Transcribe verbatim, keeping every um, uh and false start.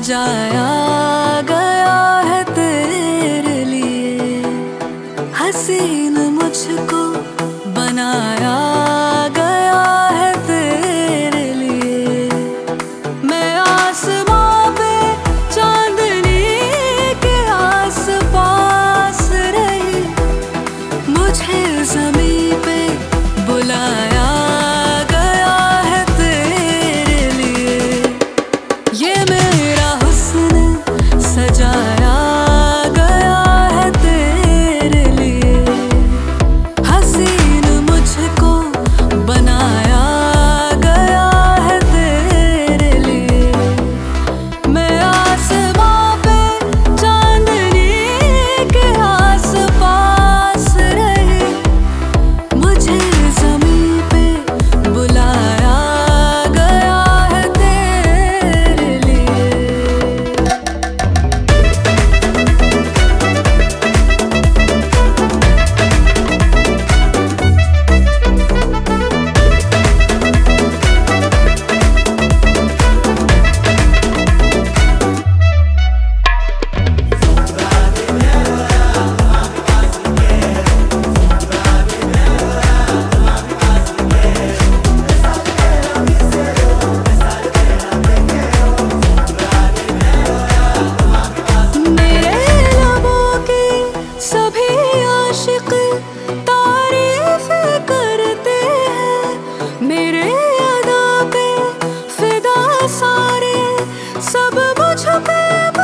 सजाया गया है तेरे लिए, हसीन मुझको बनाया गया है तेरे लिए। मैं आसमां पे चांदनी के आस पास रही, मुझे ज़मीं पे बुलाया गया है तेरे लिए। ये मेरा हुस्न सजाया गया है तेरे लिए, हसीन मुझको बनाया गया है तेरे लिए। मैं आसमां पे चांदनी के आस पास रही, मुझे ज़मीं पे बुलाया गया है तेरे लिए। तारीफ करते हैं मेरे अदा पे, फिदा सारे सब मुझ पे